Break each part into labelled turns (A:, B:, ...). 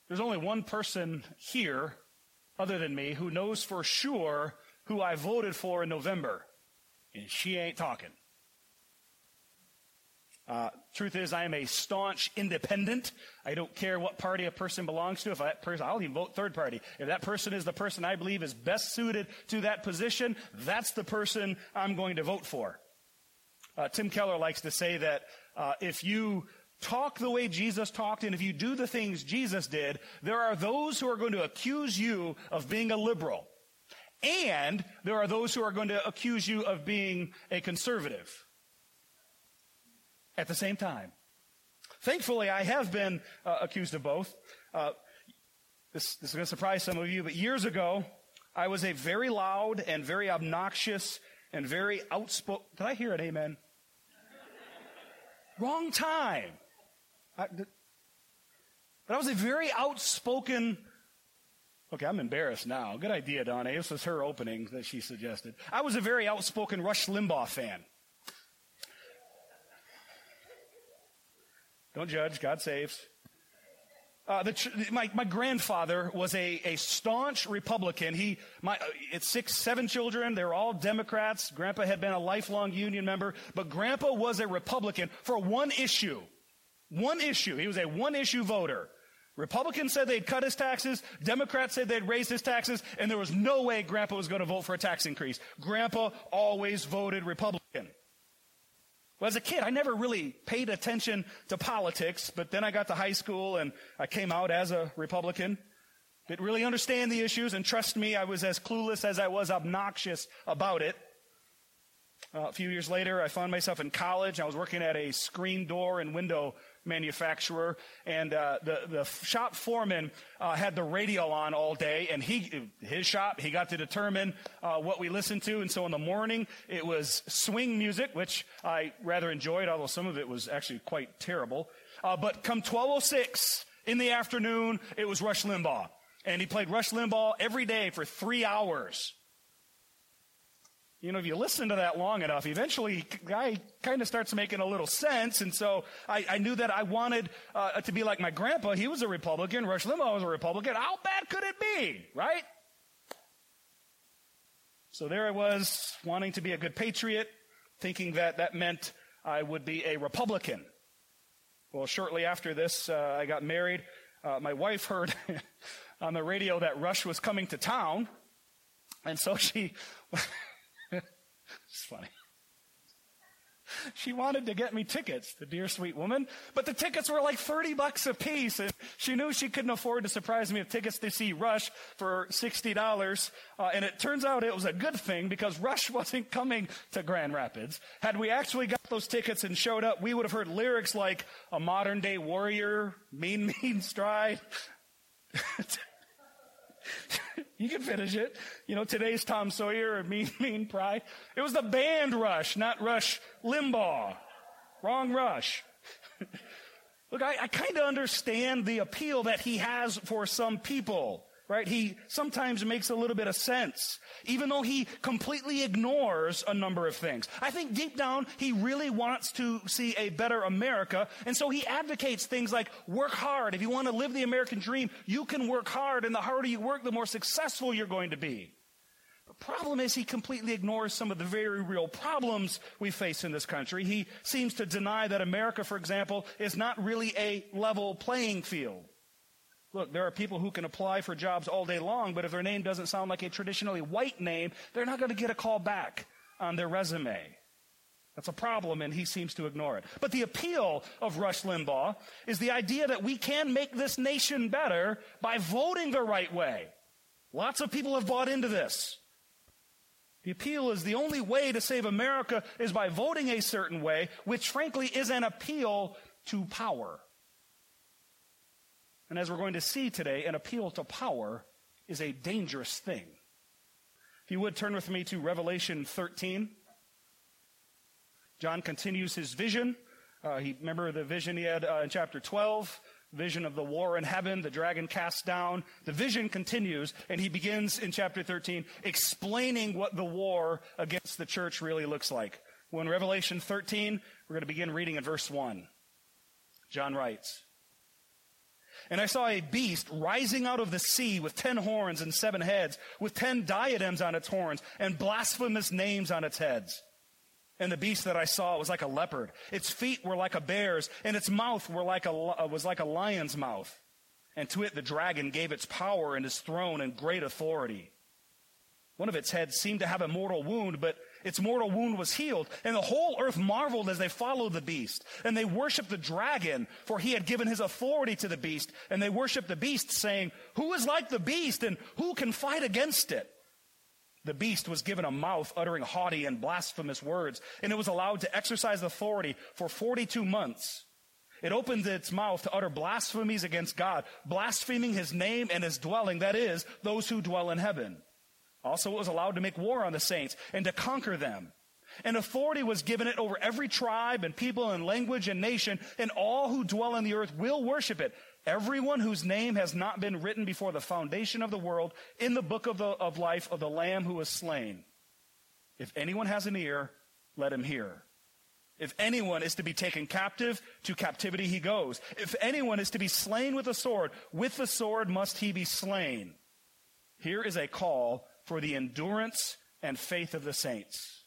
A: There's only one person here, other than me, who knows for sure who I voted for in November. And she ain't talking. Truth is, I am a staunch independent. I don't care what party a person belongs to. If that person, I'll even vote third party. If that person is the person I believe is best suited to that position, that's the person I'm going to vote for. Tim Keller likes to say that if you talk the way Jesus talked and if you do the things Jesus did, there are those who are going to accuse you of being a liberal. And there are those who are going to accuse you of being a conservative at the same time. Thankfully, I have been accused of both. This is going to surprise some of you, but years ago, I was a very loud and very obnoxious and very outspoken. Did I hear an amen? Wrong time. But I was a very outspoken. Okay, I'm embarrassed now. Good idea, Donna. This was her opening that she suggested. I was a very outspoken Rush Limbaugh fan. Don't judge. God saves. My grandfather was a staunch Republican. It's 6, 7 children. They're all Democrats. Grandpa had been a lifelong Union member, but Grandpa was a Republican for one issue. One issue. He was a one-issue voter. Republicans said they'd cut his taxes. Democrats said they'd raise his taxes, and there was no way Grandpa was going to vote for a tax increase. Grandpa always voted Republican. Well, as a kid, I never really paid attention to politics, but then I got to high school and I came out as a Republican. Didn't really understand the issues, and trust me, I was as clueless as I was obnoxious about it. A few years later, I found myself in college. I was working at a screen door and window manufacturer, and the shop foreman had the radio on all day, and his shop, he got to determine what we listened to. And so in the morning, it was swing music, which I rather enjoyed, although some of it was actually quite terrible. But come 12:06 in the afternoon, it was Rush Limbaugh. And he played Rush Limbaugh every day for 3 hours. You know, if you listen to that long enough, eventually the guy kind of starts making a little sense. And so I knew that I wanted to be like my grandpa. He was a Republican. Rush Limbaugh was a Republican. How bad could it be, right? So there I was, wanting to be a good patriot, thinking that meant I would be a Republican. Well, shortly after this, I got married. My wife heard on the radio that Rush was coming to town. And so she... It's funny. She wanted to get me tickets, the dear sweet woman, but the tickets were like $30 a piece, and she knew she couldn't afford to surprise me with tickets to see Rush for $60. And it turns out it was a good thing because Rush wasn't coming to Grand Rapids. Had we actually got those tickets and showed up, we would have heard lyrics like "A Modern Day Warrior," "Mean, Mean Stride." You can finish it. You know, today's Tom Sawyer or Mean, Mean Pride. It was the band Rush, not Rush Limbaugh. Wrong Rush. Look, I kind of understand the appeal that he has for some people, right? He sometimes makes a little bit of sense, even though he completely ignores a number of things. I think deep down, he really wants to see a better America, and so he advocates things like work hard. If you want to live the American dream, you can work hard, and the harder you work, the more successful you're going to be. The problem is he completely ignores some of the very real problems we face in this country. He seems to deny that America, for example, is not really a level playing field. Look, there are people who can apply for jobs all day long, but if their name doesn't sound like a traditionally white name, they're not going to get a call back on their resume. That's a problem, and he seems to ignore it. But the appeal of Rush Limbaugh is the idea that we can make this nation better by voting the right way. Lots of people have bought into this. The appeal is the only way to save America is by voting a certain way, which frankly is an appeal to power. And as we're going to see today, an appeal to power is a dangerous thing. If you would, turn with me to Revelation 13. John continues his vision. Remember the vision he had in chapter 12? Vision of the war in heaven, the dragon cast down. The vision continues, and he begins in chapter 13 explaining what the war against the church really looks like. Well, in Revelation 13, we're going to begin reading in verse 1. John writes, And I saw a beast rising out of the sea with 10 horns and 7 heads, with 10 diadems on its horns and blasphemous names on its heads. And the beast that I saw was like a leopard. Its feet were like a bear's, and its mouth was like a lion's mouth. And to it the dragon gave its power and its throne and great authority. One of its heads seemed to have a mortal wound, but its mortal wound was healed. And the whole earth marveled as they followed the beast. And they worshiped the dragon, for he had given his authority to the beast. And they worshiped the beast, saying, "Who is like the beast, and who can fight against it?" The beast was given a mouth uttering haughty and blasphemous words, and it was allowed to exercise authority for 42 months. It opened its mouth to utter blasphemies against God, blaspheming his name and his dwelling, that is, those who dwell in heaven. Also, it was allowed to make war on the saints and to conquer them. And authority was given it over every tribe and people and language and nation, and all who dwell on the earth will worship it. Everyone whose name has not been written before the foundation of the world in the book of life of the Lamb who was slain. If anyone has an ear, let him hear. If anyone is to be taken captive, to captivity he goes. If anyone is to be slain with the sword must he be slain. Here is a call for the endurance and faith of the saints.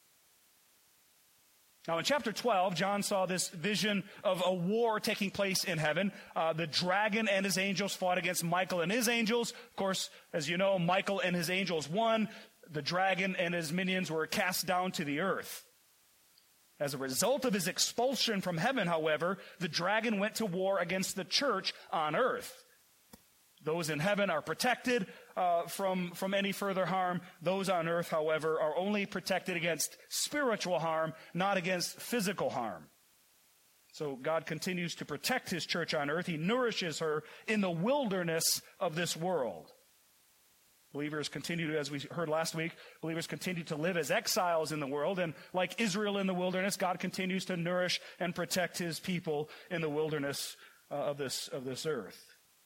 A: Now in chapter 12, John saw this vision of a war taking place in heaven. The dragon and his angels fought against Michael and his angels. Of course, as you know, Michael and his angels won. The dragon and his minions were cast down to the earth. As a result of his expulsion from heaven, however, the dragon went to war against the church on earth. Those in heaven are protected from any further harm. Those on earth, however, are only protected against spiritual harm, not against physical harm. So God continues to protect his church on earth. He nourishes her in the wilderness of this world. Believers continue to, as we heard last week, believers continue to live as exiles in the world. And like Israel in the wilderness, God continues to nourish and protect his people in the wilderness of this earth.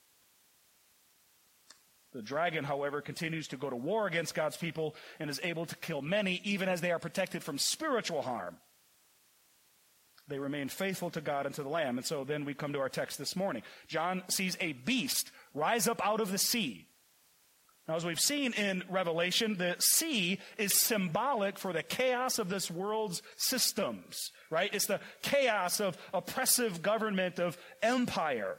A: The dragon, however, continues to go to war against God's people and is able to kill many, even as they are protected from spiritual harm. They remain faithful to God and to the Lamb. And so then we come to our text this morning. John sees a beast rise up out of the sea. Now, as we've seen in Revelation, the sea is symbolic for the chaos of this world's systems, right? It's the chaos of oppressive government, of empire.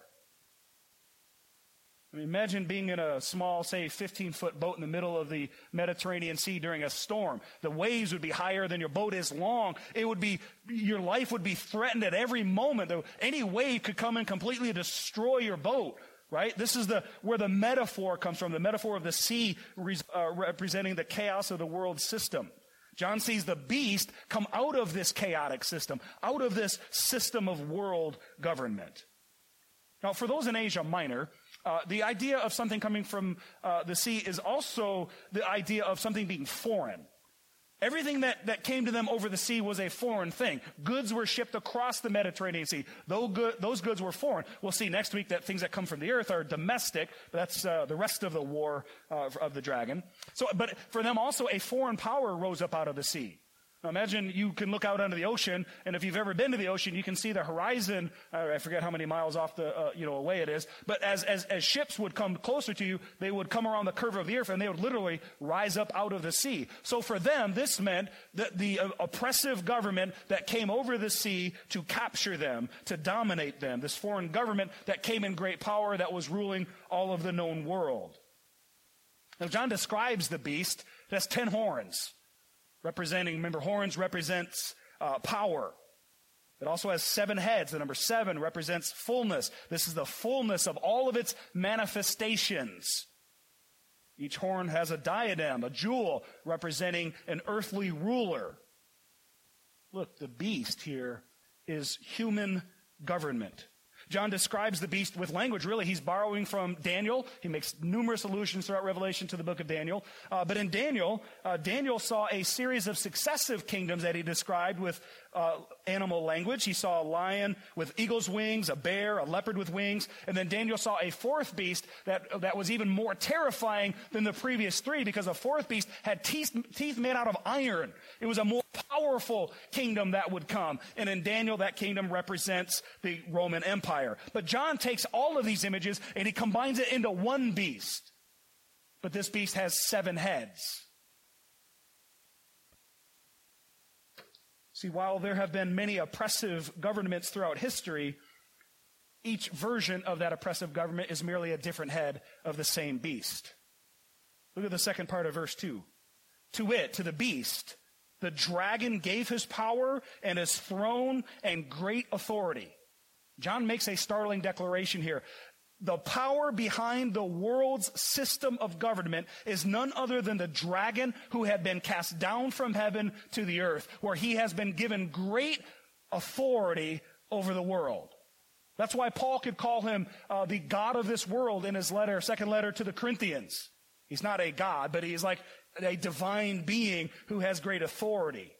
A: I mean, imagine being in a small, say, 15-foot boat in the middle of the Mediterranean Sea during a storm. The waves would be higher than your boat is long. Your life would be threatened at every moment. Any wave could come and completely destroy your boat, right? This is where the metaphor comes from, the metaphor of the sea representing the chaos of the world system. John sees the beast come out of this chaotic system, out of this system of world government. Now, for those in Asia Minor, the idea of something coming from the sea is also the idea of something being foreign. Everything that came to them over the sea was a foreign thing. Goods were shipped across the Mediterranean Sea. Those goods were foreign. We'll see next week that things that come from the earth are domestic. But that's the rest of the war of the dragon. But for them also, a foreign power rose up out of the sea. Now imagine you can look out onto the ocean, and if you've ever been to the ocean, you can see the horizon. I forget how many miles off away it is. But as ships would come closer to you, they would come around the curve of the earth, and they would literally rise up out of the sea. So for them, this meant that the oppressive government that came over the sea to capture them, to dominate them, this foreign government that came in great power that was ruling all of the known world. Now John describes the beast as 10 horns. Remember, horns represents power. It also has 7 heads. The number 7 represents fullness. This is the fullness of all of its manifestations. Each horn has a diadem, a jewel, representing an earthly ruler. Look, the beast here is human government. John describes the beast with language. Really, he's borrowing from Daniel. He makes numerous allusions throughout Revelation to the book of Daniel. But in Daniel, Daniel saw a series of successive kingdoms that he described with animal language. He saw a lion with eagle's wings, a bear, a leopard with wings. And then Daniel saw a 4th beast that was even more terrifying than the previous 3, because the 4th beast had teeth made out of iron. It was a more powerful kingdom that would come. And in Daniel, that kingdom represents the Roman Empire. But John takes all of these images and he combines it into one beast. But this beast has 7 heads. See, while there have been many oppressive governments throughout history, each version of that oppressive government is merely a different head of the same beast. Look at the second part of verse 2. To the beast, the dragon gave his power and his throne and great authority. John makes a startling declaration here. The power behind the world's system of government is none other than the dragon who had been cast down from heaven to the earth, where he has been given great authority over the world. That's why Paul could call him the God of this world in his second letter to the Corinthians. He's not a God, but he's like a divine being who has great authority.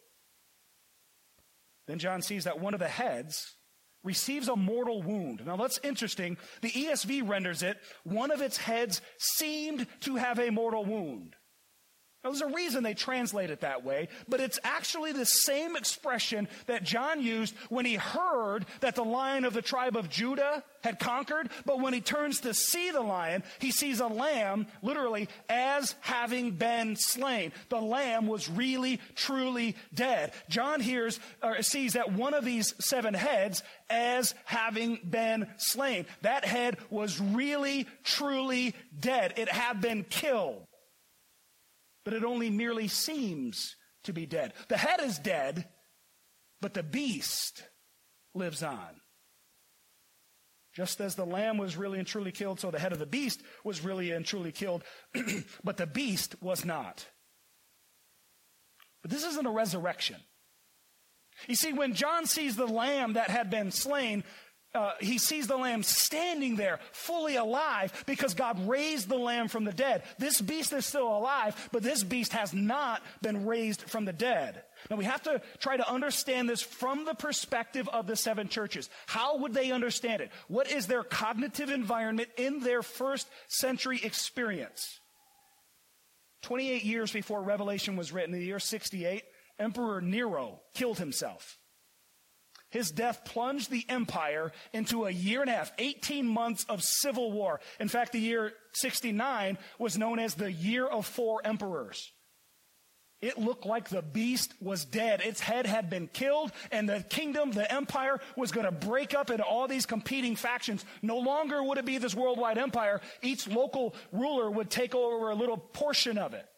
A: Then John sees that one of the heads receives a mortal wound. Now that's interesting. The ESV renders it, one of its heads seemed to have a mortal wound. Now, there's a reason they translate it that way, but it's actually the same expression that John used when he heard that the Lion of the tribe of Judah had conquered. But when he turns to see the lion, he sees a lamb, literally, as having been slain. The lamb was really, truly dead. John sees that one of these 7 heads as having been slain. That head was really, truly dead. It had been killed. But it only merely seems to be dead. The head is dead, but the beast lives on. Just as the lamb was really and truly killed, so the head of the beast was really and truly killed, but the beast was not. But this isn't a resurrection. You see, when John sees the lamb that had been slain, he sees the lamb standing there, fully alive, because God raised the lamb from the dead. This beast is still alive, but this beast has not been raised from the dead. Now, we have to try to understand this from the perspective of the 7 churches. How would they understand it? What is their cognitive environment in their first century experience? 28 years before Revelation was written, in the year 68, Emperor Nero killed himself. His death plunged the empire into a year and a half, 18 months of civil war. In fact, the year 69 was known as the Year of 4 Emperors. It looked like the beast was dead. Its head had been killed, and the kingdom, the empire, was going to break up into all these competing factions. No longer would it be this worldwide empire. Each local ruler would take over a little portion of it.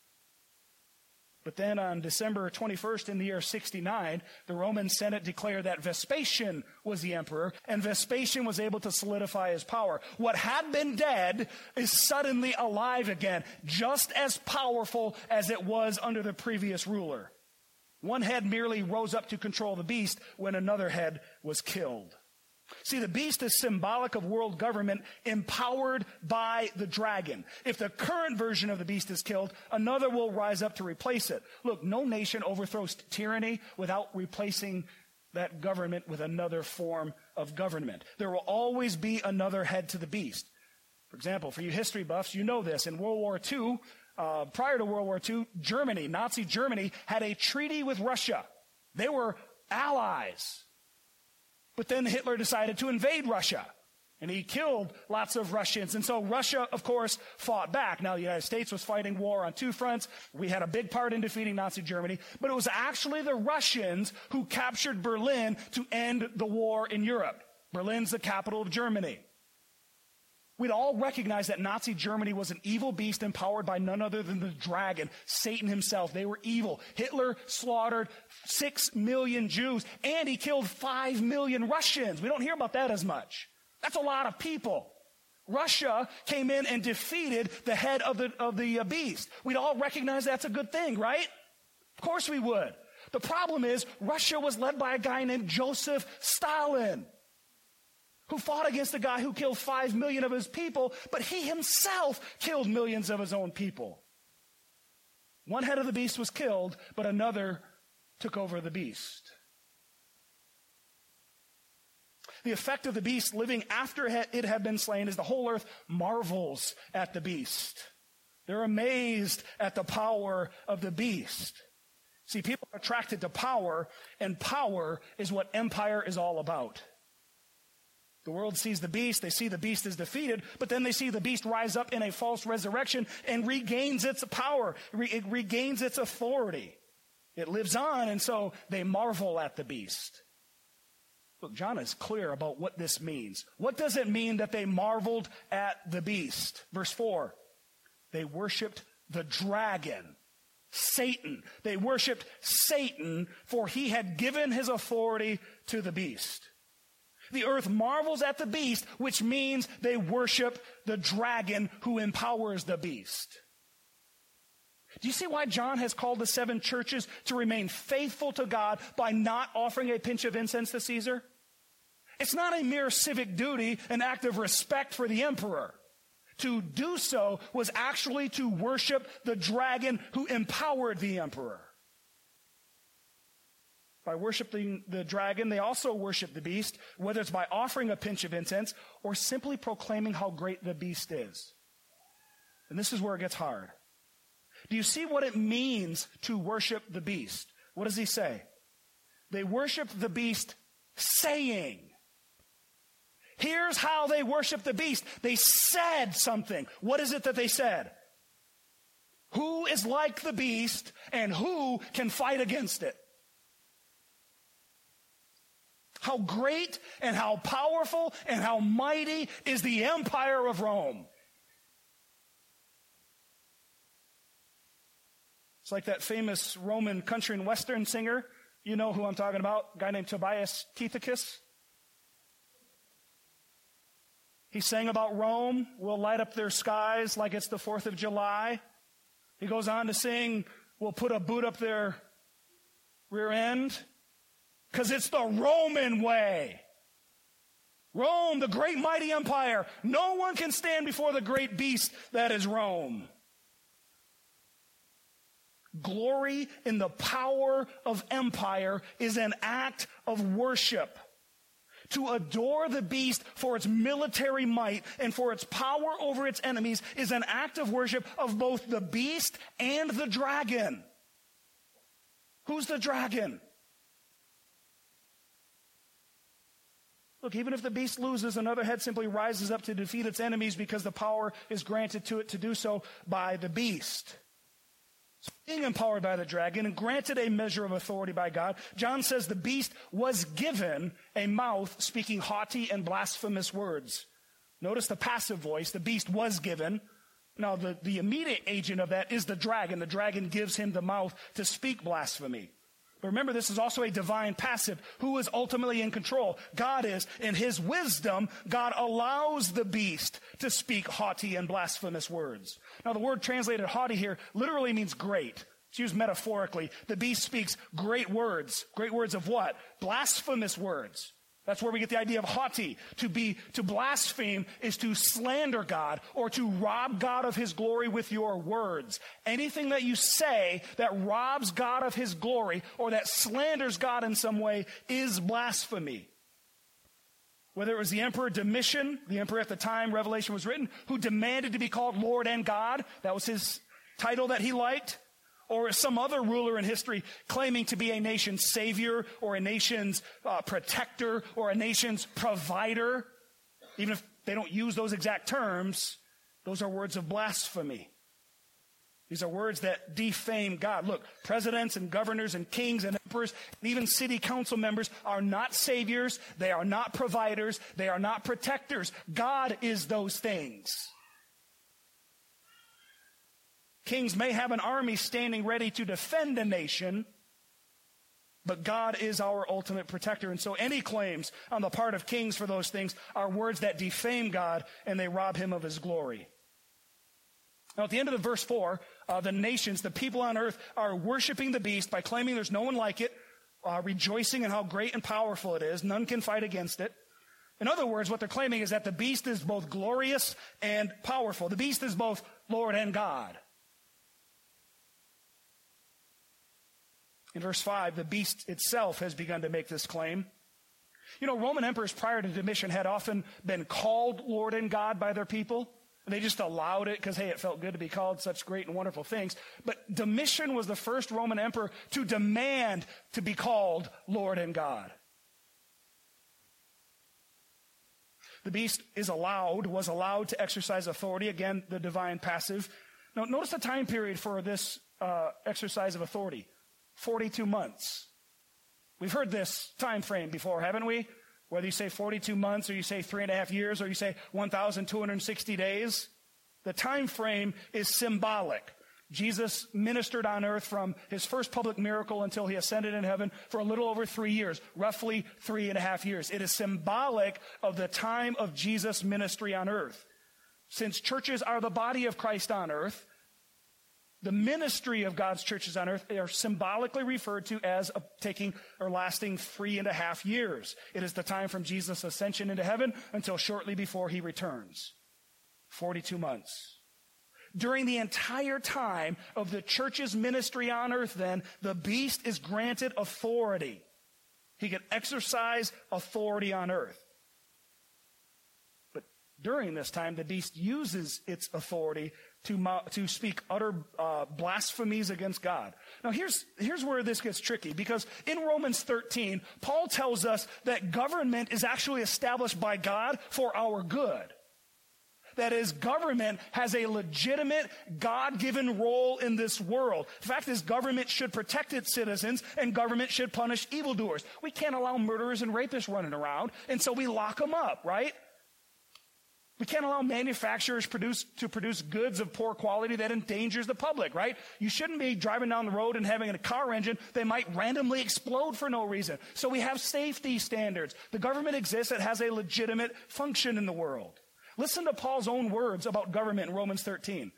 A: But then on December 21st in the year 69, the Roman Senate declared that Vespasian was the emperor, and Vespasian was able to solidify his power. What had been dead is suddenly alive again, just as powerful as it was under the previous ruler. One head merely rose up to control the beast when another head was killed. See, the beast is symbolic of world government empowered by the dragon. If the current version of the beast is killed, another will rise up to replace it. Look, no nation overthrows tyranny without replacing that government with another form of government. There will always be another head to the beast. For example, for you history buffs, you know this. In World War II, prior to World War II, Germany, Nazi Germany, had a treaty with Russia. They were allies. But then Hitler decided to invade Russia, and he killed lots of Russians. And so Russia, of course, fought back. Now, the United States was fighting war on 2 fronts. We had a big part in defeating Nazi Germany, but it was actually the Russians who captured Berlin to end the war in Europe. Berlin's the capital of Germany. We'd all recognize that Nazi Germany was an evil beast empowered by none other than the dragon, Satan himself. They were evil. Hitler slaughtered 6 million Jews, and he killed 5 million Russians. We don't hear about that as much. That's a lot of people. Russia came in and defeated the head of the beast. We'd all recognize that's a good thing, right? Of course we would. The problem is Russia was led by a guy named Joseph Stalin, who fought against a guy who killed 5 million of his people, but he himself killed millions of his own people. One head of the beast was killed, but another took over the beast. The effect of the beast living after it had been slain is the whole earth marvels at the beast. They're amazed at the power of the beast. See, people are attracted to power, and power is what empire is all about. The world sees the beast, they see the beast is defeated, but then they see the beast rise up in a false resurrection and regains its power, it regains its authority. It lives on, and so they marvel at the beast. Look, John is clear about what this means. What does it mean that they marveled at the beast? Verse 4, they worshiped the dragon, Satan. They worshiped Satan, for he had given his authority to the beast. The earth marvels at the beast, which means they worship the dragon who empowers the beast. Do you see why John has called the 7 churches to remain faithful to God by not offering a pinch of incense to Caesar? It's not a mere civic duty, an act of respect for the emperor. To do so was actually to worship the dragon who empowered the emperor. By worshiping the dragon, they also worship the beast, whether it's by offering a pinch of incense or simply proclaiming how great the beast is. And this is where it gets hard. Do you see what it means to worship the beast? What does he say? They worship the beast saying. Here's how they worship the beast. They said something. What is it that they said? Who is like the beast and who can fight against it? How great and how powerful and how mighty is the empire of Rome. It's like that famous Roman country and western singer. You know who I'm talking about, a guy named Tobias Kethicus. He sang about Rome, we'll light up their skies like it's the 4th of July. He goes on to sing, we'll put a boot up their rear end. Because it's the Roman way. Rome, the great mighty empire. No one can stand before the great beast that is Rome. Glory in the power of empire is an act of worship. To adore the beast for its military might and for its power over its enemies is an act of worship of both the beast and the dragon. Who's the dragon? Look, even if the beast loses, another head simply rises up to defeat its enemies because the power is granted to it to do so by the beast. So being empowered by the dragon and granted a measure of authority by God, John says the beast was given a mouth speaking haughty and blasphemous words. Notice the passive voice. The beast was given. Now, the immediate agent of that is the dragon. The dragon gives him the mouth to speak blasphemy. But remember, this is also a divine passive. Who is ultimately in control? God is. In his wisdom, God allows the beast to speak haughty and blasphemous words. Now, the word translated haughty here literally means great. It's used metaphorically. The beast speaks great words. Great words of what? Blasphemous words. That's where we get the idea of haughty. To blaspheme is to slander God or to rob God of his glory with your words. Anything that you say that robs God of his glory or that slanders God in some way is blasphemy. Whether it was the Emperor Domitian, the emperor at the time Revelation was written, who demanded to be called Lord and God. That was his title that he liked. Or some other ruler in history claiming to be a nation's savior or a nation's protector or a nation's provider. Even if they don't use those exact terms, those are words of blasphemy. These are words that defame God. Look, presidents and governors and kings and emperors and even city council members are not saviors. They are not providers. They are not protectors. God is those things. Kings may have an army standing ready to defend a nation, but God is our ultimate protector. And so any claims on the part of kings for those things are words that defame God and they rob him of his glory. Now, at the end of the verse 4, the nations, the people on earth, are worshiping the beast by claiming there's no one like it, rejoicing in how great and powerful it is. None can fight against it. In other words, what they're claiming is that the beast is both glorious and powerful. The beast is both Lord and God. In verse 5, the beast itself has begun to make this claim. You know, Roman emperors prior to Domitian had often been called Lord and God by their people. They just allowed it because, hey, it felt good to be called such great and wonderful things. But Domitian was the first Roman emperor to demand to be called Lord and God. The beast was allowed to exercise authority. Again, the divine passive. Now, notice the time period for this exercise of authority. 42 months. We've heard this time frame before, haven't we? Whether you say 42 months or you say 3.5 years or you say 1,260 days, the time frame is symbolic. Jesus ministered on earth from his first public miracle until he ascended in heaven for a little over 3 years, roughly 3.5 years. It is symbolic of the time of Jesus' ministry on earth. Since churches are the body of Christ on earth, the ministry of God's churches on earth are symbolically referred to as taking or lasting 3.5 years. It is the time from Jesus' ascension into heaven until shortly before he returns. 42 months. During the entire time of the church's ministry on earth, then, the beast is granted authority. He can exercise authority on earth. But during this time, the beast uses its authority to speak utter blasphemies against God. Now, here's where this gets tricky, because in Romans 13, Paul tells us that government is actually established by God for our good. That is, government has a legitimate, God-given role in this world. The fact is, government should protect its citizens, and government should punish evildoers. We can't allow murderers and rapists running around, and so we lock them up, right? We can't allow manufacturers to produce goods of poor quality that endangers the public, right? You shouldn't be driving down the road and having a car engine that might randomly explode for no reason. So we have safety standards. The government exists. It has a legitimate function in the world. Listen to Paul's own words about government in Romans 13.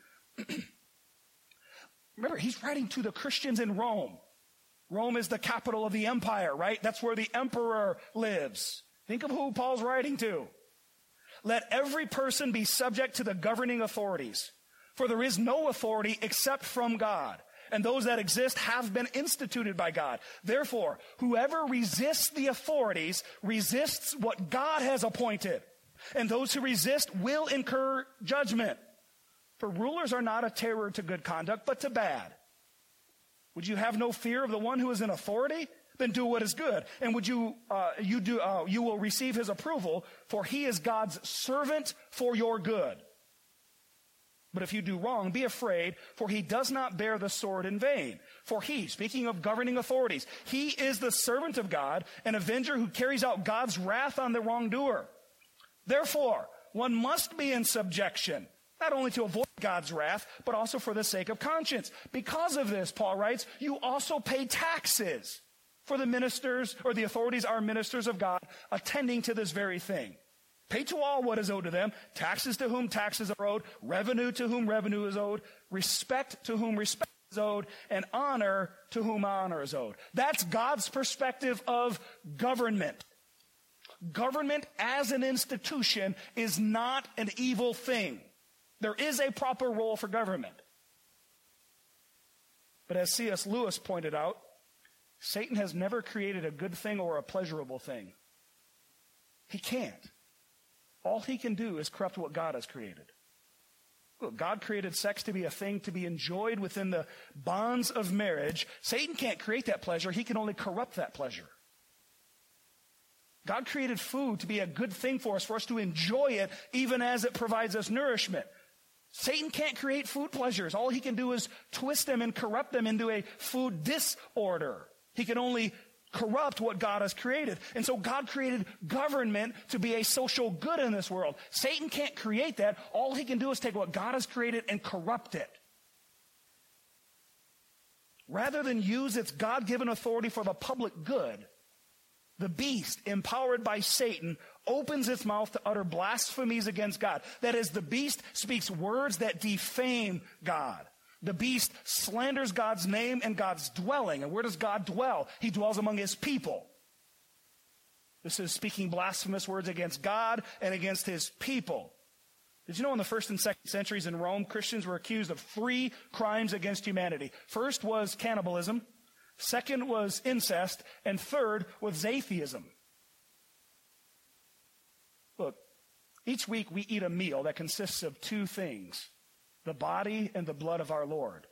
A: Remember, he's writing to the Christians in Rome. Rome is the capital of the empire, right? That's where the emperor lives. Think of who Paul's writing to. Let every person be subject to the governing authorities, for there is no authority except from God, and those that exist have been instituted by God. Therefore, whoever resists the authorities resists what God has appointed, and those who resist will incur judgment. For rulers are not a terror to good conduct, but to bad. Would you have no fear of the one who is in authority? Then do what is good, and you will receive his approval, for he is God's servant for your good. But if you do wrong, be afraid, for he does not bear the sword in vain. For he, speaking of governing authorities, he is the servant of God, an avenger who carries out God's wrath on the wrongdoer. Therefore, one must be in subjection, not only to avoid God's wrath, but also for the sake of conscience. Because of this, Paul writes, you also pay taxes. For the ministers, or the authorities are ministers of God, attending to this very thing. Pay to all what is owed to them, taxes to whom taxes are owed, revenue to whom revenue is owed, respect to whom respect is owed, and honor to whom honor is owed. That's God's perspective of government. Government as an institution is not an evil thing. There is a proper role for government. But as C.S. Lewis pointed out, Satan has never created a good thing or a pleasurable thing. He can't. All he can do is corrupt what God has created. Look, God created sex to be a thing to be enjoyed within the bonds of marriage. Satan can't create that pleasure. He can only corrupt that pleasure. God created food to be a good thing for us to enjoy it even as it provides us nourishment. Satan can't create food pleasures. All he can do is twist them and corrupt them into a food disorder. He can only corrupt what God has created. And so God created government to be a social good in this world. Satan can't create that. All he can do is take what God has created and corrupt it. Rather than use its God-given authority for the public good, the beast, empowered by Satan, opens its mouth to utter blasphemies against God. That is, the beast speaks words that defame God. The beast slanders God's name and God's dwelling. And where does God dwell? He dwells among his people. This is speaking blasphemous words against God and against his people. Did you know in the 1st and 2nd centuries in Rome, Christians were accused of 3 crimes against humanity? First was cannibalism. Second was incest. And third was atheism. Look, Each week we eat a meal that consists of two things, the body and the blood of our Lord.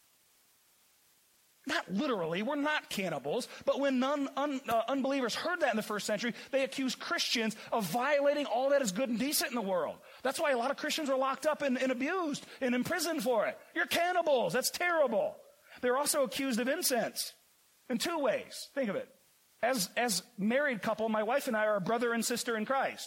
A: Not literally, we're not cannibals, but when unbelievers heard that in the first century, they accused Christians of violating all that is good and decent in the world. That's why a lot of Christians are locked up and abused and imprisoned for it. You're cannibals. That's terrible. They're also accused of incense in two ways. Think of it. As married couple, my wife and I are a brother and sister in Christ.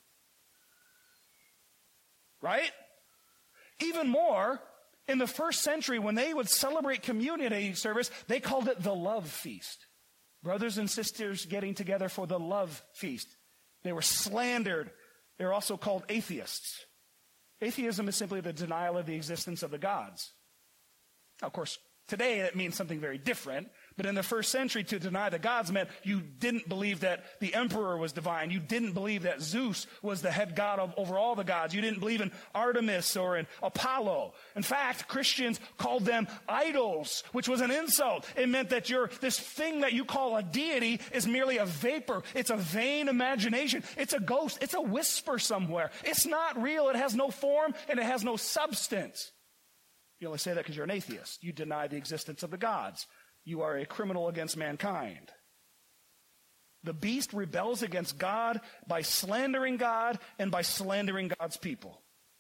A: Right? Even more, in the first century, when they would celebrate communion at each service, they called it the love feast. Brothers and sisters getting together for the love feast. They were slandered. They were also called atheists. Atheism is simply the denial of the existence of the gods. Now, of course, today it means something very different. But in the first century, to deny the gods meant you didn't believe that the emperor was divine. You didn't believe that Zeus was the head god over all the gods. You didn't believe in Artemis or in Apollo. In fact, Christians called them idols, which was an insult. It meant that this thing that you call a deity is merely a vapor. It's a vain imagination. It's a ghost. It's a whisper somewhere. It's not real. It has no form and it has no substance. You only say that because you're an atheist. You deny the existence of the gods. You are a criminal against mankind. The beast rebels against God by slandering God and by slandering God's people.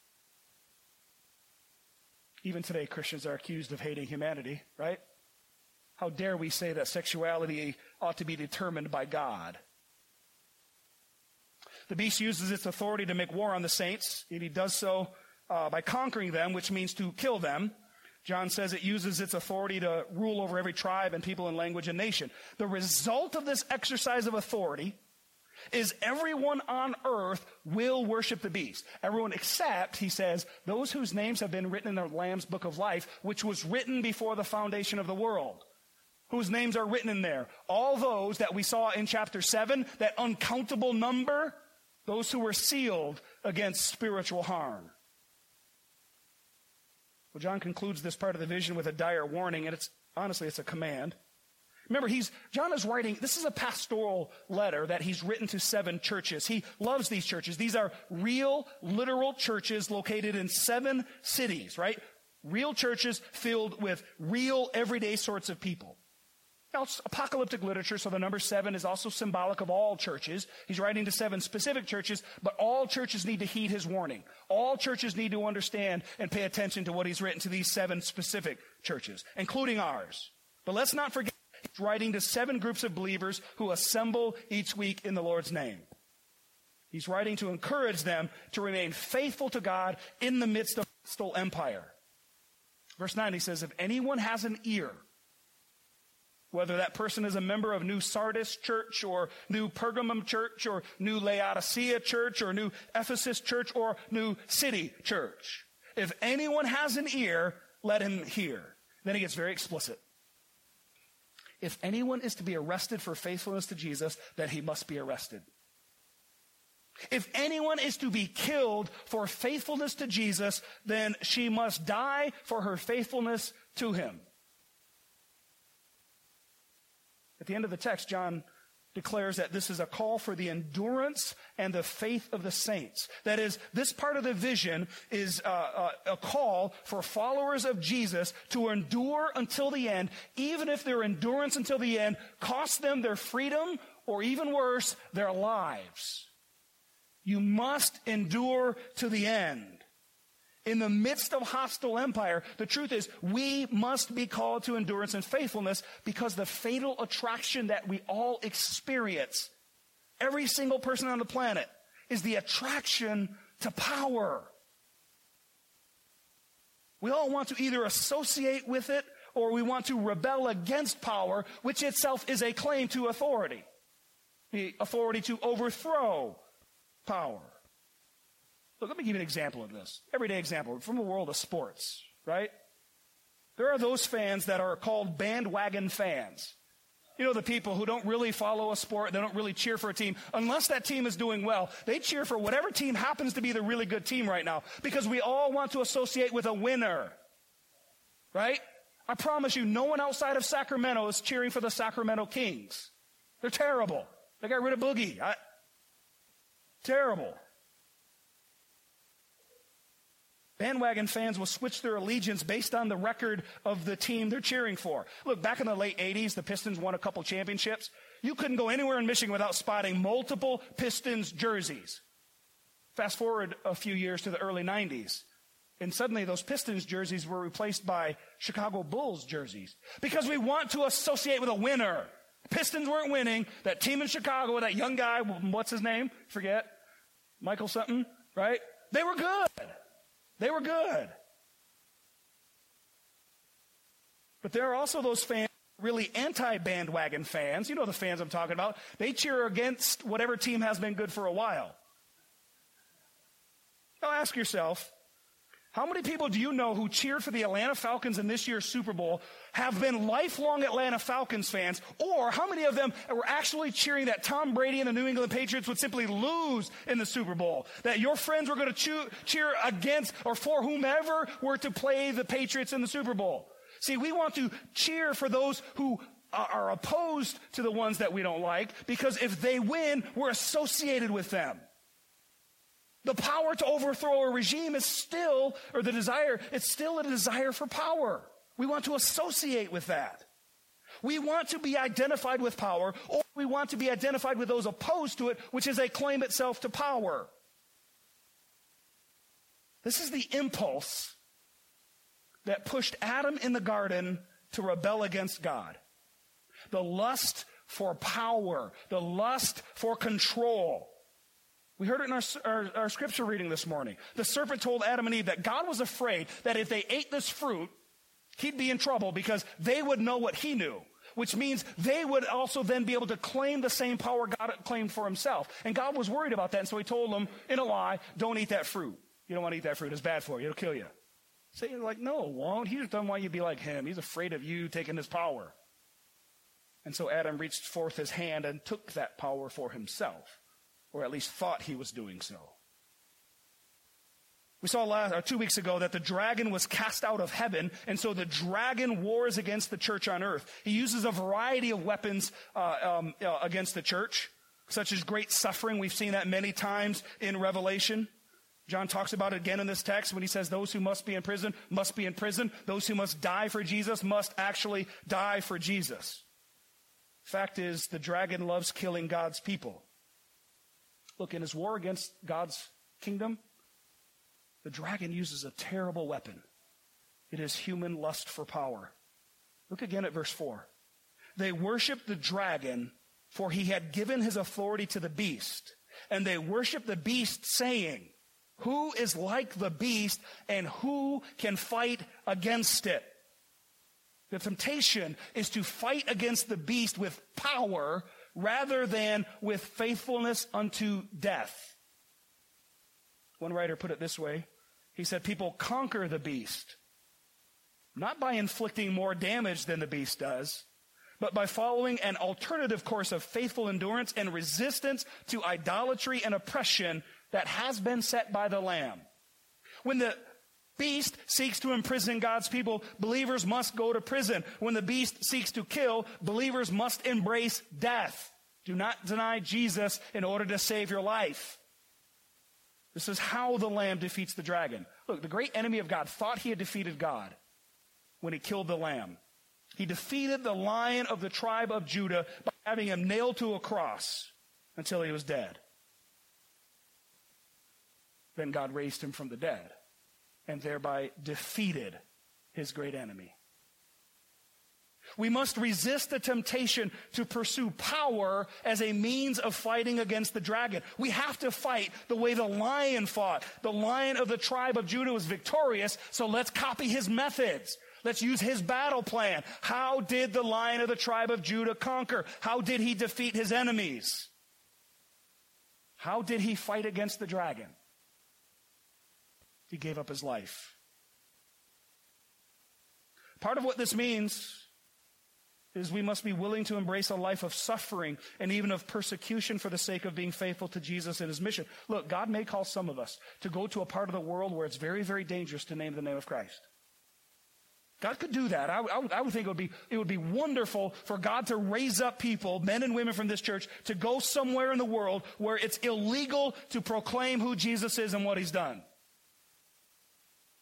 A: Even today, Christians are accused of hating humanity, right? How dare we say that sexuality ought to be determined by God? The beast uses its authority to make war on the saints, and he does so by conquering them, which means to kill them. John says it uses its authority to rule over every tribe and people and language and nation. The result of this exercise of authority is everyone on earth will worship the beast. Everyone except, he says, those whose names have been written in the Lamb's book of life, which was written before the foundation of the world. Whose names are written in there? All those that we saw in chapter 7, that uncountable number, those who were sealed against spiritual harm. Well, John concludes this part of the vision with a dire warning, and it's a command. Remember, John is writing, this is a pastoral letter that he's written to 7 churches. He loves these churches. These are real, literal churches located in 7 cities, right? Real churches filled with real, everyday sorts of people. Now, it's apocalyptic literature, so the number 7 is also symbolic of all churches. He's writing to 7 specific churches, but all churches need to heed his warning. All churches need to understand and pay attention to what he's written to these 7 specific churches, including ours. But let's not forget, he's writing to 7 groups of believers who assemble each week in the Lord's name. He's writing to encourage them to remain faithful to God in the midst of a hostile empire. Verse 9, he says, if anyone has an ear, whether that person is a member of New Sardis Church or New Pergamum Church or New Laodicea Church or New Ephesus Church or New City Church. If anyone has an ear, let him hear. Then he gets very explicit. If anyone is to be arrested for faithfulness to Jesus, then he must be arrested. If anyone is to be killed for faithfulness to Jesus, then she must die for her faithfulness to him. At the end of the text, John declares that this is a call for the endurance and the faith of the saints. That is, this part of the vision is a call for followers of Jesus to endure until the end, even if their endurance until the end costs them their freedom or, even worse, their lives. You must endure to the end. In the midst of hostile empire, the truth is we must be called to endurance and faithfulness because the fatal attraction that we all experience, every single person on the planet, is the attraction to power. We all want to either associate with it or we want to rebel against power, which itself is a claim to authority. The authority to overthrow power. Look, let me give you an example of this. Everyday example from the world of sports, right? There are those fans that are called bandwagon fans. You know, the people who don't really follow a sport, they don't really cheer for a team. Unless that team is doing well, they cheer for whatever team happens to be the really good team right now because we all want to associate with a winner, right? I promise you, no one outside of Sacramento is cheering for the Sacramento Kings. They're terrible. They got rid of Boogie. Terrible. Bandwagon fans will switch their allegiance based on the record of the team they're cheering for. Look, back in the late 80s, the Pistons won a couple championships. You couldn't go anywhere in Michigan without spotting multiple Pistons jerseys. Fast forward a few years to the early 90s, and suddenly those Pistons jerseys were replaced by Chicago Bulls jerseys because we want to associate with a winner. Pistons weren't winning. That team in Chicago, that young guy, what's his name? Forget. Michael something, right? They were good. They were good. But there are also those fans, really anti-bandwagon fans. You know the fans I'm talking about. They cheer against whatever team has been good for a while. Now ask yourself, how many people do you know who cheered for the Atlanta Falcons in this year's Super Bowl have been lifelong Atlanta Falcons fans? Or how many of them were actually cheering that Tom Brady and the New England Patriots would simply lose in the Super Bowl? That your friends were going to cheer against or for whomever were to play the Patriots in the Super Bowl? See, we want to cheer for those who are opposed to the ones that we don't like, because if they win, we're associated with them. The power to overthrow a regime is still, or the desire, it's still a desire for power. We want to associate with that. We want to be identified with power, or we want to be identified with those opposed to it, which is a claim itself to power. This is the impulse that pushed Adam in the garden to rebel against God. The lust for power, the lust for control. We heard it in our scripture reading this morning. The serpent told Adam and Eve that God was afraid that if they ate this fruit, he'd be in trouble because they would know what he knew, which means they would also then be able to claim the same power God claimed for himself. And God was worried about that, and so he told them in a lie, don't eat that fruit. You don't want to eat that fruit. It's bad for you. It'll kill you. So you're like, no, it won't. He just doesn't want you to be like him. He's afraid of you taking his power. And so Adam reached forth his hand and took that power for himself. Or at least thought he was doing so. We saw 2 weeks ago that the dragon was cast out of heaven, and so the dragon wars against the church on earth. He uses a variety of weapons against the church, such as great suffering. We've seen that many times in Revelation. John talks about it again in this text when he says those who must be in prison must be in prison. Those who must die for Jesus must actually die for Jesus. Fact is, the dragon loves killing God's people. Look, in his war against God's kingdom, the dragon uses a terrible weapon. It is human lust for power. Look again at verse 4. They worshiped the dragon, for he had given his authority to the beast. And they worshiped the beast, saying, who is like the beast, and who can fight against it? The temptation is to fight against the beast with power rather than with faithfulness unto death. One writer put it this way. He said, people conquer the beast, not by inflicting more damage than the beast does, but by following an alternative course of faithful endurance and resistance to idolatry and oppression that has been set by the Lamb. When the beast seeks to imprison God's people, believers must go to prison. When the beast seeks to kill, believers must embrace death. Do not deny Jesus in order to save your life. This is how the Lamb defeats the dragon. Look, the great enemy of God thought he had defeated God when he killed the Lamb. He defeated the Lion of the tribe of Judah by having him nailed to a cross until he was dead. Then God raised him from the dead and thereby defeated his great enemy. We must resist the temptation to pursue power as a means of fighting against the dragon. We have to fight the way the lion fought. The Lion of the tribe of Judah was victorious, so let's copy his methods. Let's use his battle plan. How did the Lion of the tribe of Judah conquer? How did he defeat his enemies? How did he fight against the dragon? He gave up his life. Part of what this means is we must be willing to embrace a life of suffering and even of persecution for the sake of being faithful to Jesus and his mission. Look, God may call some of us to go to a part of the world where it's very, very dangerous to name the name of Christ. God could do that. I would think it would be wonderful for God to raise up people, men and women from this church, to go somewhere in the world where it's illegal to proclaim who Jesus is and what he's done.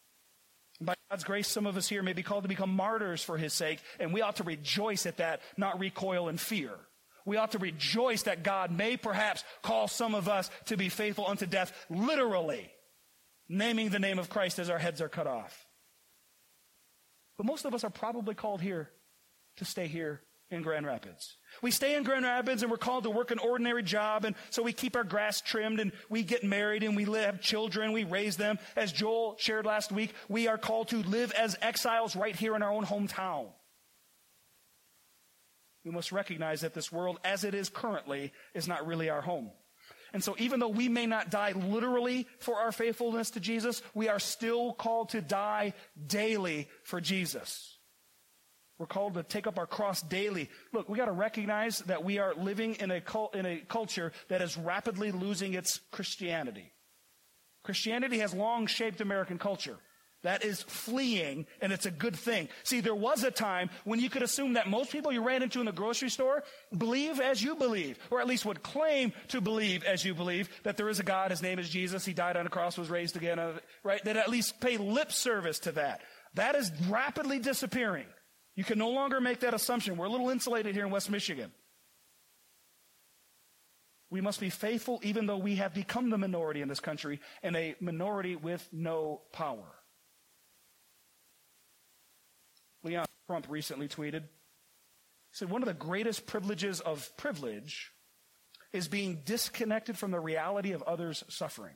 A: By God's grace, some of us here may be called to become martyrs for his sake, and we ought to rejoice at that, not recoil in fear. We ought to rejoice that God may perhaps call some of us to be faithful unto death, literally, naming the name of Christ as our heads are cut off. But most of us are probably called here to stay here in Grand Rapids. We stay in Grand Rapids and we're called to work an ordinary job, and so we keep our grass trimmed and we get married and we have children, we raise them. As Joel shared last week, we are called to live as exiles right here in our own hometown. We must recognize that this world as it is currently is not really our home. And so even though we may not die literally for our faithfulness to Jesus, we are still called to die daily for Jesus. We're called to take up our cross daily. Look, we got to recognize that we are living in a culture that is rapidly losing its Christianity. Christianity has long shaped American culture. That is fleeing, and it's a good thing. See, there was a time when you could assume that most people you ran into in the grocery store believe as you believe, or at least would claim to believe as you believe, that there is a God, his name is Jesus, he died on a cross, was raised again, right? That at least pay lip service to that. That is rapidly disappearing. You can no longer make that assumption. We're a little insulated here in West Michigan. We must be faithful even though we have become the minority in this country, and a minority with no power. Leon Trump recently tweeted, he said, one of the greatest privileges of privilege is being disconnected from the reality of others' suffering.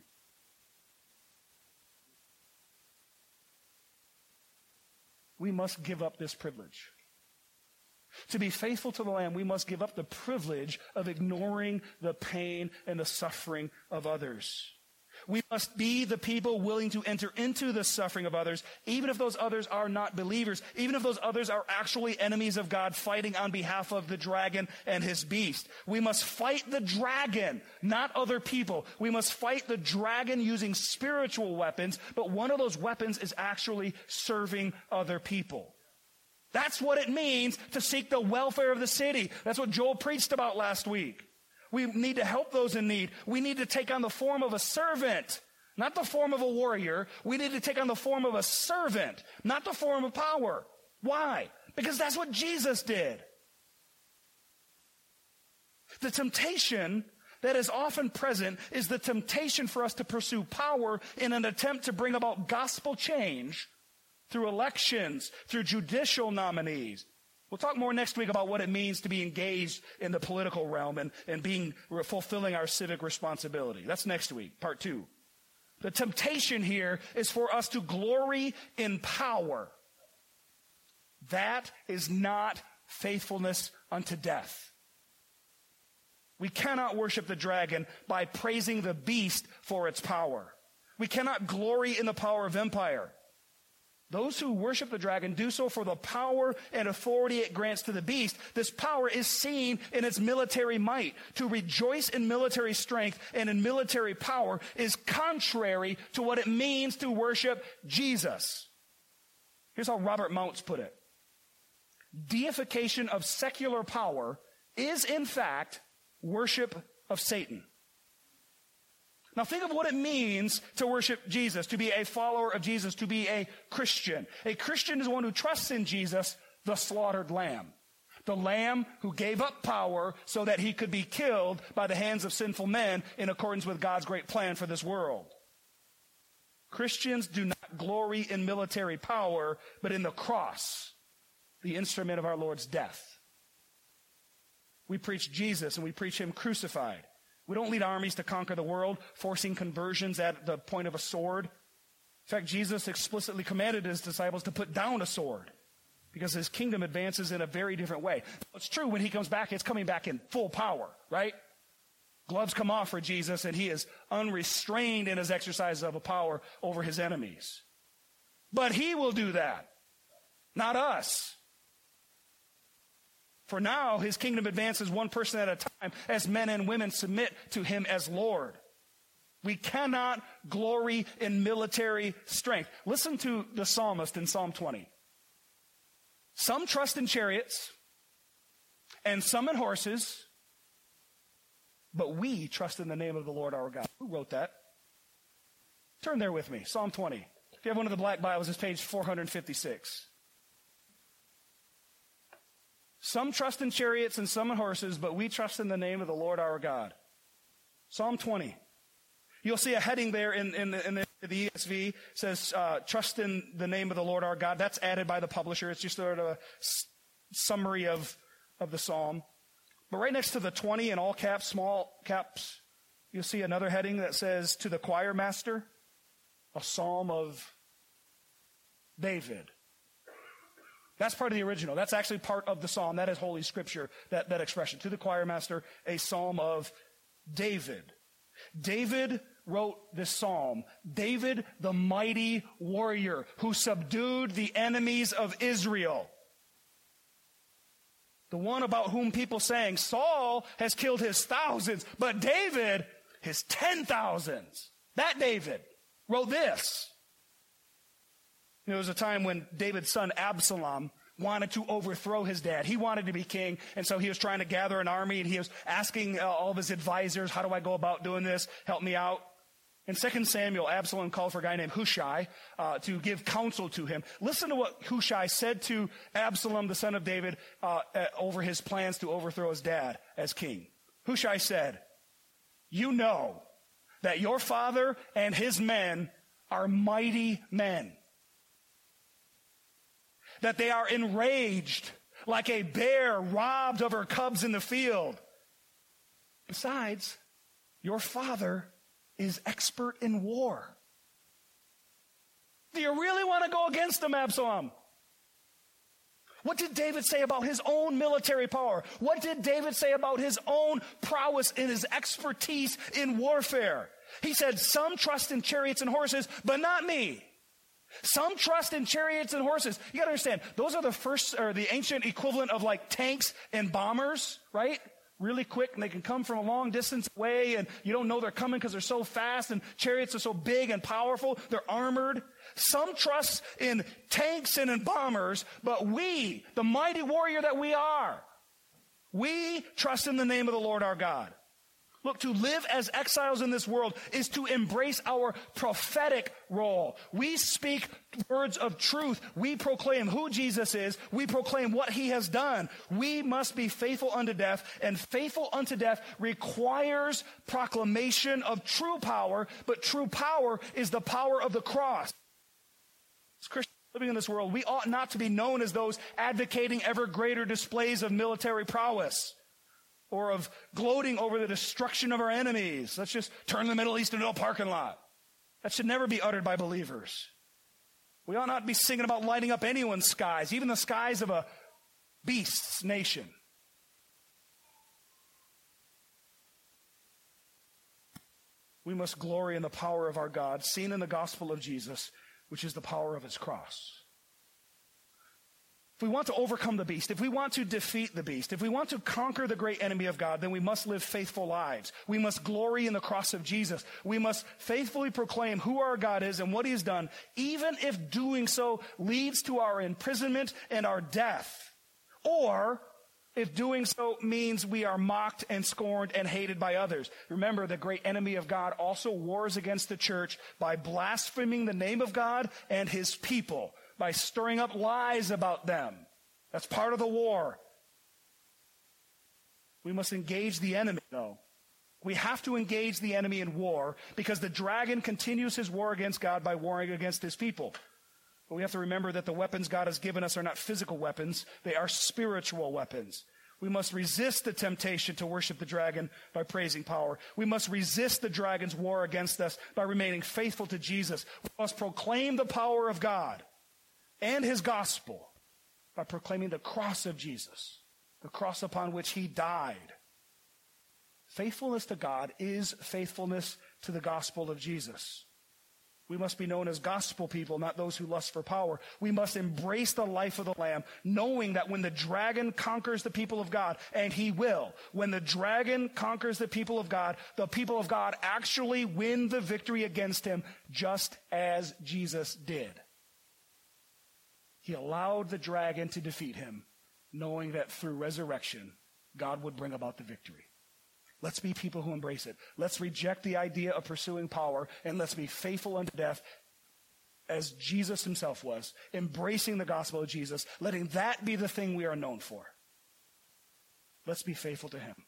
A: We must give up this privilege. To be faithful to the Lamb, we must give up the privilege of ignoring the pain and the suffering of others. We must be the people willing to enter into the suffering of others, even if those others are not believers, even if those others are actually enemies of God fighting on behalf of the dragon and his beast. We must fight the dragon, not other people. We must fight the dragon using spiritual weapons, but one of those weapons is actually serving other people. That's what it means to seek the welfare of the city. That's what Joel preached about last week. We need to help those in need. We need to take on the form of a servant, not the form of a warrior. We need to take on the form of a servant, not the form of power. Why? Because that's what Jesus did. The temptation that is often present is the temptation for us to pursue power in an attempt to bring about gospel change through elections, through judicial nominees. We'll talk more next week about what it means to be engaged in the political realm and fulfilling our civic responsibility. That's next week, part 2. The temptation here is for us to glory in power. That is not faithfulness unto death. We cannot worship the dragon by praising the beast for its power. We cannot glory in the power of empire. Those who worship the dragon do so for the power and authority it grants to the beast. This power is seen in its military might. To rejoice in military strength and in military power is contrary to what it means to worship Jesus. Here's how Robert Mounts put it. Deification of secular power is, in fact, worship of Satan. Now think of what it means to worship Jesus, to be a follower of Jesus, to be a Christian. A Christian is one who trusts in Jesus, the slaughtered lamb. The lamb who gave up power so that he could be killed by the hands of sinful men in accordance with God's great plan for this world. Christians do not glory in military power, but in the cross, the instrument of our Lord's death. We preach Jesus and we preach him crucified. We don't lead armies to conquer the world, forcing conversions at the point of a sword. In fact, Jesus explicitly commanded his disciples to put down a sword because his kingdom advances in a very different way. It's true, when he comes back, it's coming back in full power, right? Gloves come off for Jesus, and he is unrestrained in his exercise of a power over his enemies. But he will do that, not us. For now, his kingdom advances one person at a time as men and women submit to him as Lord. We cannot glory in military strength. Listen to the psalmist in Psalm 20. Some trust in chariots and some in horses, but we trust in the name of the Lord our God. Who wrote that? Turn there with me, Psalm 20. If you have one of the black Bibles, it's page 456. Some trust in chariots and some in horses, but we trust in the name of the Lord our God. Psalm 20. You'll see a heading there in the ESV says, trust in the name of the Lord our God. That's added by the publisher. It's just sort of a summary of the psalm. But right next to the 20 in all caps, small caps, you'll see another heading that says, to the choir master, a psalm of David. That's part of the original. That's actually part of the psalm. That is Holy Scripture, that expression. To the choir master, a psalm of David. David wrote this psalm. David, the mighty warrior who subdued the enemies of Israel. The one about whom people sang, Saul has killed his thousands, but David, his 10,000s. That David wrote this. There was a time when David's son Absalom wanted to overthrow his dad. He wanted to be king, and so he was trying to gather an army, and he was asking all of his advisors, how do I go about doing this? Help me out. In 2 Samuel, Absalom called for a guy named Hushai to give counsel to him. Listen to what Hushai said to Absalom, the son of David, over his plans to overthrow his dad as king. Hushai said, you know that your father and his men are mighty men, that they are enraged like a bear robbed of her cubs in the field. Besides, your father is expert in war. Do you really want to go against him, Absalom? What did David say about his own military power? What did David say about his own prowess and his expertise in warfare? He said, some trust in chariots and horses, but not me. Some trust in chariots and horses. You got to understand, those are the ancient equivalent of like tanks and bombers, right? Really quick, and they can come from a long distance away, and you don't know they're coming because they're so fast, and chariots are so big and powerful. They're armored. Some trust in tanks and in bombers, but we, the mighty warrior that we are, we trust in the name of the Lord our God. Look, to live as exiles in this world is to embrace our prophetic role. We speak words of truth. We proclaim who Jesus is. We proclaim what he has done. We must be faithful unto death, and faithful unto death requires proclamation of true power, but true power is the power of the cross. As Christians living in this world, we ought not to be known as those advocating ever greater displays of military prowess, or of gloating over the destruction of our enemies. Let's just turn the Middle East into a parking lot. That should never be uttered by believers. We ought not be singing about lighting up anyone's skies, even the skies of a beast's nation. We must glory in the power of our God, seen in the gospel of Jesus, which is the power of his cross. If we want to overcome the beast, if we want to defeat the beast, if we want to conquer the great enemy of God, then we must live faithful lives. We must glory in the cross of Jesus. We must faithfully proclaim who our God is and what he has done, even if doing so leads to our imprisonment and our death, or if doing so means we are mocked and scorned and hated by others. Remember, the great enemy of God also wars against the church by blaspheming the name of God and his people, by stirring up lies about them. That's part of the war. We must engage the enemy, though. We have to engage the enemy in war because the dragon continues his war against God by warring against his people. But we have to remember that the weapons God has given us are not physical weapons. They are spiritual weapons. We must resist the temptation to worship the dragon by praising power. We must resist the dragon's war against us by remaining faithful to Jesus. We must proclaim the power of God and his gospel by proclaiming the cross of Jesus, the cross upon which he died. Faithfulness to God is faithfulness to the gospel of Jesus. We must be known as gospel people, not those who lust for power. We must embrace the life of the Lamb, knowing that when the dragon conquers the people of God, and he will, when the dragon conquers the people of God actually win the victory against him, just as Jesus did. He allowed the dragon to defeat him, knowing that through resurrection, God would bring about the victory. Let's be people who embrace it. Let's reject the idea of pursuing power, and let's be faithful unto death as Jesus himself was, embracing the gospel of Jesus, letting that be the thing we are known for. Let's be faithful to him.